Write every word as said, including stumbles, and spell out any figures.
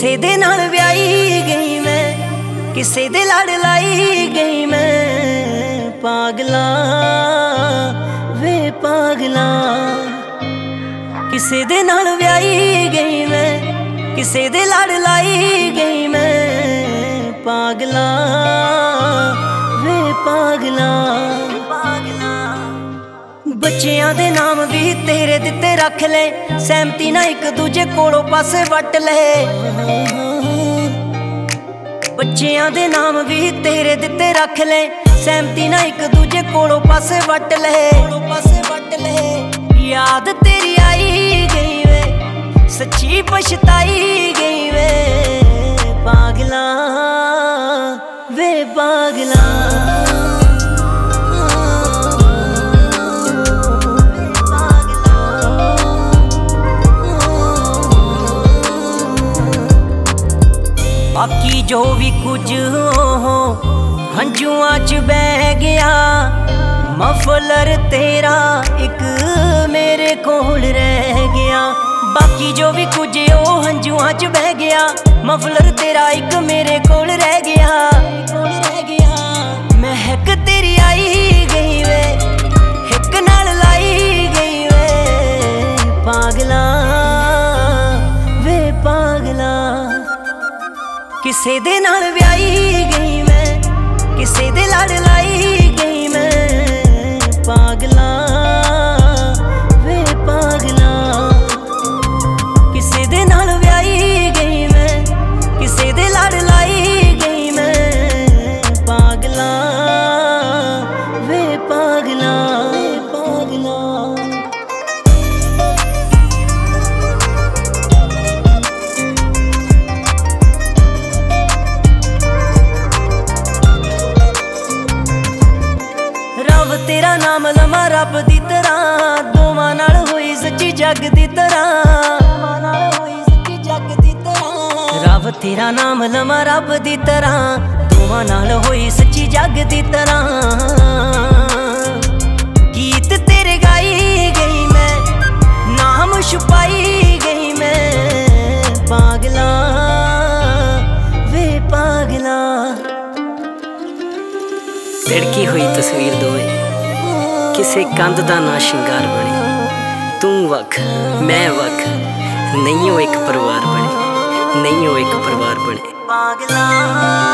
ਕਿਸੇ ਦੇ ਨਾਲ ਵਿਆਹੀ ਗਈ ਮੈਂ, ਕਿਸੇ ਦੇ ਲੜ ਲਾਈ ਗਈ ਮੈਂ। ਪਾਗਲਾ ਵੇ ਪਾਗਲਾ, ਕਿਸੇ ਦੇ ਨਾਲ ਵਿਆਹੀ ਗਈ ਮੈਂ, ਕਿਸੇ ਦੇ ਲੜ ਲਾਈ ਗਈ ਮੈਂ। ਪਾਗਲਾ ਵੇ ਪਾਗਲਾ, ਬੱਚਿਆਂ ਦੇ ਨਾਮ ਵੀ ਤੇਰੇ ਦਿੱਤੇ ਰੱਖ ਲੈ, ਸਹਿਮਤੀ ਨਾ ਇੱਕ ਦੂਜੇ ਕੋਲੋਂ ਪਾਸੇ ਵੱਟ ਲੈ। ਬੱਚਿਆਂ ਦੇ ਨਾਮ ਵੀ ਤੇਰੇ ਦਿੱਤੇ ਰੱਖ ਲੈ, ਸਹਿਮਤੀ ਨਾ ਇੱਕ ਦੂਜੇ ਕੋਲੋਂ ਪਾਸੇ ਵੱਟ ਲੈ। ਯਾਦ ਤੇਰੀ ਆਈ ਗਈ ਵੇ, ਸੱਚੀ ਪਛਤਾਈ ਗਈ ਵੇ। ਪਾਗਲਾ ਵੇ ਪਾਗਲਾ, ਬਾਕੀ ਜੋ ਵੀ ਕੁਝ ਹੋ ਹੰਝੂਆਂ ਚ ਬਹਿ ਗਿਆ। ਮਫਲਰ ਤੇਰਾ ਇੱਕ ਮੇਰੇ ਕੋਲ ਰਹਿ ਗਿਆ। ਬਾਕੀ ਜੋ ਵੀ ਕੁਝ ਉਹ ਹੰਝੂਆਂ ਚ ਬਹਿ ਗਿਆ। ਮਫਲਰ ਤੇਰਾ ਇੱਕ ਮੇਰੇ ਕੋਲ ਰਹਿ ਗਿਆ। ਮਹਿਕ ਤੇਰੀ ਆਈ ਗਈ ਵੇ, ਹਿੱਕ ਨਾਲ ਲਾਈ ਗਈ ਵੇ। ਪਾਗਲਾ ਵੇ ਪਾਗਲਾ, ਕਿਸੇ ਦੇ ਨਾਲ ਵਿਆਹੀ ਗਈ ਮੈਂ, ਕਿਸੇ ਦੇ ਲੜ ਲਾਈ ਗਈ ਮੈਂ। ਪਾਗਲਾ ਵੇ ਪਾਗਲਾ, ਕਿਸੇ ਦੇ ਨਾਲ ਵਿਆਹੀ ਗਈ ਮੈਂ, ਕਿਸੇ ਦੇ ਲੜ ਲਾਈ ਗਈ ਮੈਂ। ਪਾਗਲਾ ਵੇ ਪਾਗਲਾ, ਪਾਗਲਾ। ਰੱਬ ਤੇਰਾ ਨਾਮ ਲਵਾਂ ਰੱਬ ਦੀ ਤਰ੍ਹਾਂ, ਦੋਵਾਂ ਨਾਲ ਹੋਈ ਸੱਚੀ ਜੱਗ ਦੀ ਤਰ੍ਹਾਂ। ਰੱਬ ਤੇਰਾ ਨਾਮ ਲਵਾਂ ਰੱਬ ਦੀ ਤਰ੍ਹਾਂ, ਦੋਵਾਂ ਨਾਲ ਹੋਈ ਸੱਚੀ ਜੱਗ ਦੀ ਤਰ੍ਹਾਂ। ਗੀਤ ਤੇਰੇ ਗਾਈ ਗਈ ਮੈਂ, ਨਾਮ ਛੁਪਾਈ ਗਈ ਮੈਂ। ਪਾਗਲਾ ਵੇ ਪਾਗਲਾ, ਧੜਕੀ ਹੋਈ ਤਸਵੀਰ ਦੋਵੇਂ ਕਿਸੇ ਕੰਧ ਦਾ ਨਾ ਸ਼ਿੰਗਾਰ ਬਣੇ। ਤੂੰ ਵੱਖ ਮੈਂ ਵੱਖ, ਨਹੀਂ ਉਹ ਇੱਕ ਪਰਿਵਾਰ ਬਣੇ, ਨਹੀਂ ਉਹ ਇੱਕ ਪਰਿਵਾਰ ਬਣੇ। ਪਾਗਲਾ।